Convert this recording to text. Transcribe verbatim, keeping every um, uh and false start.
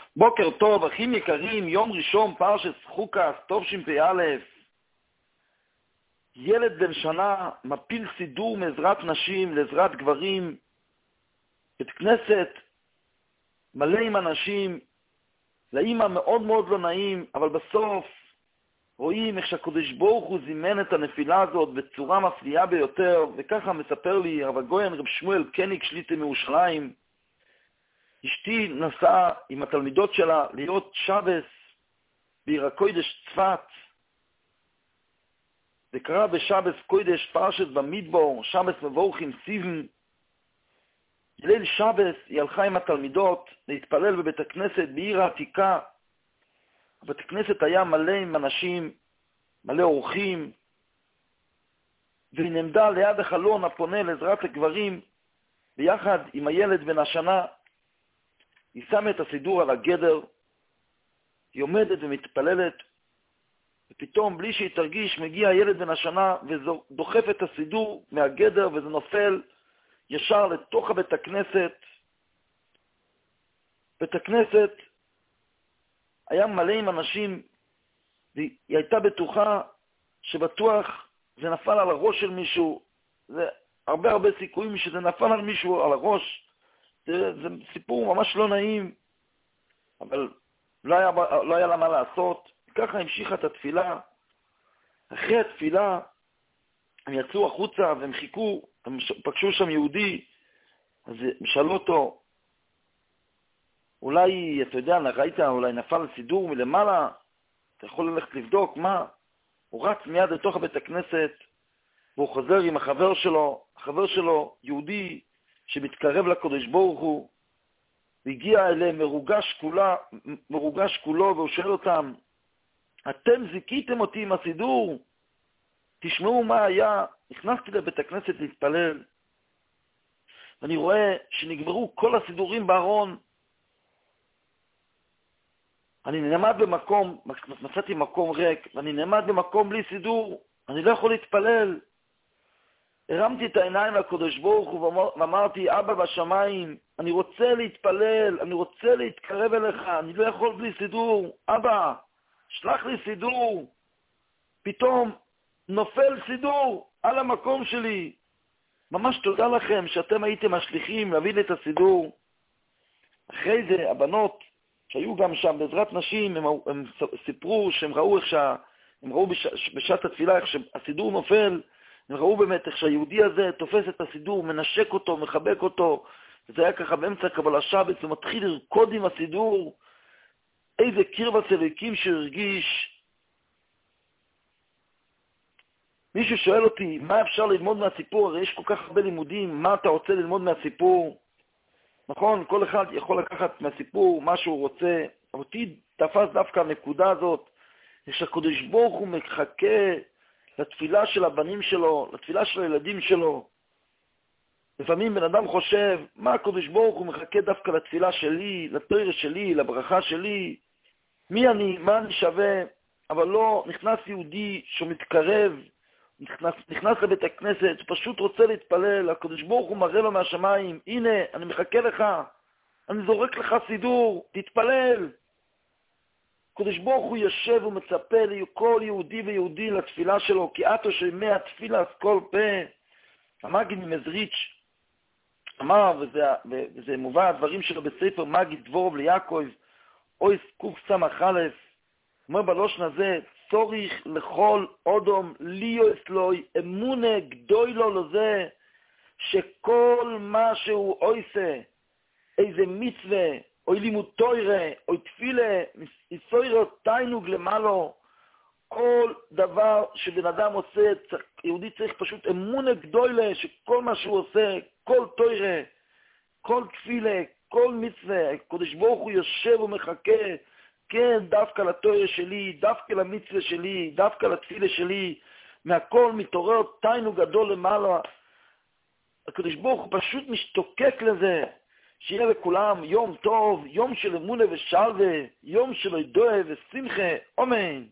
בוקר טוב, אחים יקרים, יום ראשון, פרשת חוקת, טוב ש"פ. ילד בן שנה מפיל סידור מעזרת נשים לעזרת גברים, בית כנסת מלא עם אנשים, לאמא מאוד מאוד לא נעים, אבל בסוף רואים איך שהקדוש ברוך הוא זימן את הנפילה הזאת בצורה מפליאה ביותר, וככה מספר לי הרב הגויין רב שמואל קניג שליט"א מירושלים. אשתי נסעה עם התלמידות שלה להיות שבס בעיר הקודש צפת. זה קרה בשבס קודש פרשת במדבר, שבס מבורכים סיבן. ליל שבס היא הלכה עם התלמידות להתפלל בבית הכנסת בעיר העתיקה. בבית הכנסת היה מלא עם אנשים, מלא אורחים, והיא נעמדה ליד החלון הפונה לעזרת הגברים, ביחד עם הילד בן השנה. היא שמה את הסידור על הגדר, היא עומדת ומתפללת, ופתאום בלי שהיא תרגיש מגיע הילד בן השנה ודוחף את הסידור מהגדר, וזה נופל ישר לתוך בית הכנסת. בית הכנסת היה מלא עם אנשים, והיא הייתה בטוחה שבטוח זה נפל על הראש של מישהו. זה הרבה הרבה סיכויים שזה נפל על מישהו על הראש. זה, זה סיפור ממש לא נעים, אבל לא היה, לא היה לה מה לעשות. ככה המשיכה את התפילה. אחרי התפילה הם יצאו החוצה והם חיכו, הם פגשו שם יהודי, אז הם שאלו אותו, אולי, אתה יודע, ראית, אולי נפל סידור מלמעלה, אתה יכול ללכת לבדוק, מה? הוא רץ מיד לתוך בית הכנסת, והוא חוזר עם החבר שלו, החבר שלו יהודי, שמתקרב לקדוש ברוך הוא, והגיע אליהם מרוגש כולה, מרוגש כולו, והוא שואל אותם, אתם זיכיתם אותי עם הסידור? תשמעו מה היה. נכנסתי לבית הכנסת להתפלל, ואני רואה שנגמרו כל הסידורים בארון. אני נעמד במקום, מצאתי מקום ריק, ואני נעמד במקום בלי סידור, אני לא יכול להתפלל. הרמתי את העיניים לקדוש ברוך הוא ואמרתי, אבא בשמיים, אני רוצה להתפלל, אני רוצה להתקרב אליך, אני לא יכול בלי סידור. אבא, שלח לי סידור. פתאום נופל סידור על המקום שלי. ממש תודה לכם שאתם הייתם השליחים להביא לי את הסידור. אחרי זה הבנות שהיו גם שם בעזרת נשים, הם, הם סיפרו שהם ראו איך שה, הם ראו בש, בשעת התפילה איך שהסידור נופל, הם ראו באמת איך שהיהודי הזה תופס את הסידור, מנשק אותו, מחבק אותו, וזה היה ככה באמצע קבלת שבת, הוא מתחיל לרקוד עם הסידור. איזה קרבת אלוקים שהרגיש. מישהו שואל אותי, מה אפשר ללמוד מהסיפור? הרי יש כל כך הרבה לימודים, מה אתה רוצה ללמוד מהסיפור? נכון, כל אחד יכול לקחת מהסיפור מה שהוא רוצה. אותי תפס דווקא הנקודה הזאת, שהקדוש ברוך הוא מחכה לתפילה של הבנים שלו, לתפילה של הילדים שלו. לפעמים בן אדם חושב, מה הקדוש ברוך הוא מחכה דווקא לתפילה שלי, לתורה שלי, לברכה שלי? מי אני? מה אני שווה? אבל לא, נכנס יהודי שמתקרב, נכנס, נכנס לבית הכנסת, פשוט רוצה להתפלל, הקדוש ברוך הוא מראה לו מהשמיים, הנה, אני מחכה לך, אני זורק לך סידור, תתפלל. הקדוש ברוך הוא יושב ומצפה לכל יהודי ויהודי לתפילה שלו, כי אתו שמע תפילה כל פה. המגיד ממזריץ' אמר, וזה, וזה מובא הדברים שלו בספר מגיד דבורוב ליעקב, אוי קוף סמך א', אומר בלושן הזה, צוריך לכל אודום ליו אסלוי, אמונה גדוי לו לזה, שכל מה שהוא עושה, איזה מצווה, אוי לימוד תורה, אוי תפילה, יסוירו תיינוג למעלו, כל דבר שבן אדם עושה, יהודי צריך פשוט אמונה גדוי לה, שכל מה שהוא עושה, כל תורה, כל תפילה, כל מצווה, הקדוש ברוך הוא יושב ומחכה, כן, דווקא לתורה שלי, דווקא למצווה שלי, דווקא לתפילה שלי, מהכל מתעורר תיינוג גדול למעלה. הקדוש ברוך הוא פשוט משתוקק לזה, שיהיה לכולם יום טוב, יום של אמונה ושלווה, יום של ידועה ושמחה, אמן.